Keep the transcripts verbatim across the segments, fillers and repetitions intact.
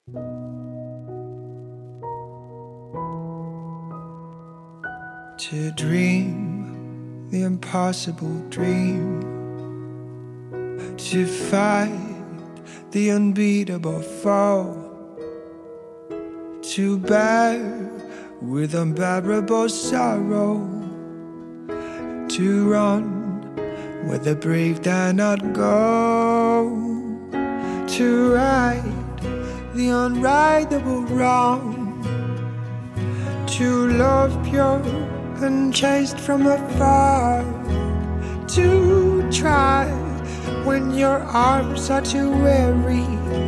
To dream the impossible dream, to fight the unbeatable foe, to bear with unbearable sorrow, to run where the brave dare not go, to right the unrightable wrong, to love pure and chased from afar, to try when your arms are too weary,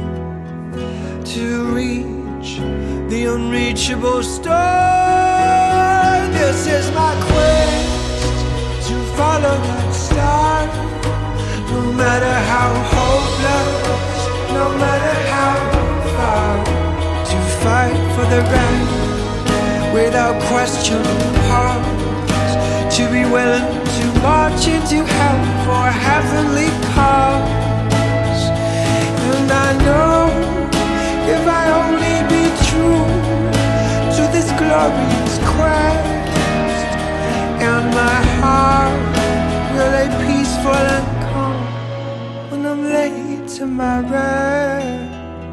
to reach the unreachable star. This is my quest, to follow that star, no matter how hopeless, no matter how far, to fight for the right without question or pause, to be willing to march into hell for a heavenly cause. And I know if I only be true to this glorious quest, and my heart will lay peaceful and calm when I'm laid to my rest.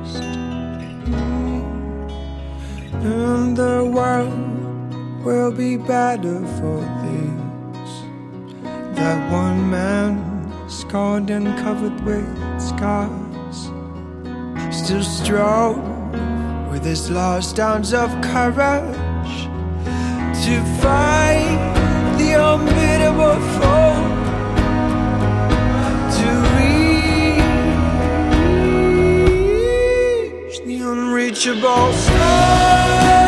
And the world will be better for this, that one man, scarred and covered with scars, still strove with his last ounce of courage to fight the unbeatable foe, to reach the unreachable star.